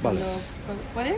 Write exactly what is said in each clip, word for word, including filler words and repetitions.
Vale. ¿Puedes?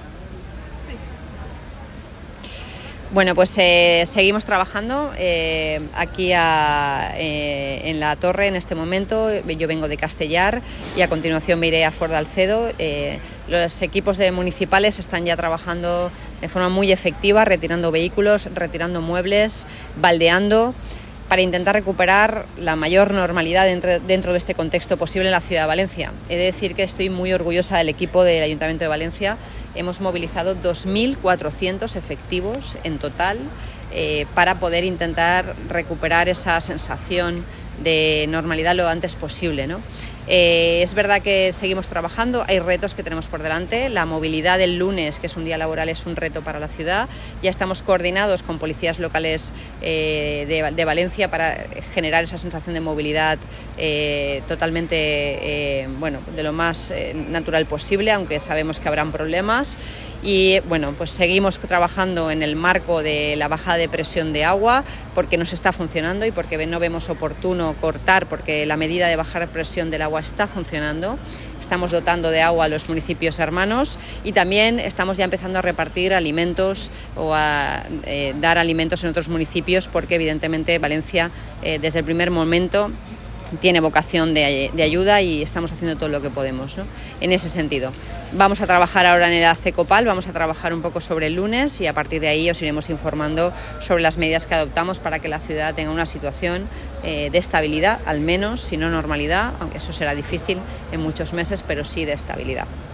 Bueno, pues eh, seguimos trabajando eh, aquí a, eh, en la torre en este momento. Yo vengo de Castellar y a continuación me iré a Fordalcedo. Eh, los equipos de municipales están ya trabajando de forma muy efectiva, retirando vehículos, retirando muebles, baldeando, para intentar recuperar la mayor normalidad dentro, dentro de este contexto posible en la ciudad de Valencia. He de decir que estoy muy orgullosa del equipo del Ayuntamiento de Valencia. Hemos movilizado dos mil cuatrocientos efectivos en total eh, para poder intentar recuperar esa sensación de normalidad lo antes posible, ¿no? Eh, es verdad que seguimos trabajando, hay retos que tenemos por delante. La movilidad del lunes, que es un día laboral, es un reto para la ciudad. Ya estamos coordinados con policías locales eh, de, de Valencia para generar esa sensación de movilidad eh, totalmente eh, bueno, de lo más eh, natural posible, aunque sabemos que habrán problemas. Y bueno, pues seguimos trabajando en el marco de la bajada de presión de agua, porque nos está funcionando y porque no vemos oportuno cortar, porque la medida de bajar presión del agua está funcionando. Estamos dotando de agua a los municipios hermanos y también estamos ya empezando a repartir alimentos o a eh, dar alimentos en otros municipios, porque evidentemente Valencia eh, desde el primer momento tiene vocación de, de ayuda y estamos haciendo todo lo que podemos, ¿no? En ese sentido. Vamos a trabajar ahora en el A C Copal, vamos a trabajar un poco sobre el lunes y a partir de ahí os iremos informando sobre las medidas que adoptamos para que la ciudad tenga una situación eh, de estabilidad, al menos, si no normalidad, aunque eso será difícil en muchos meses, pero sí de estabilidad.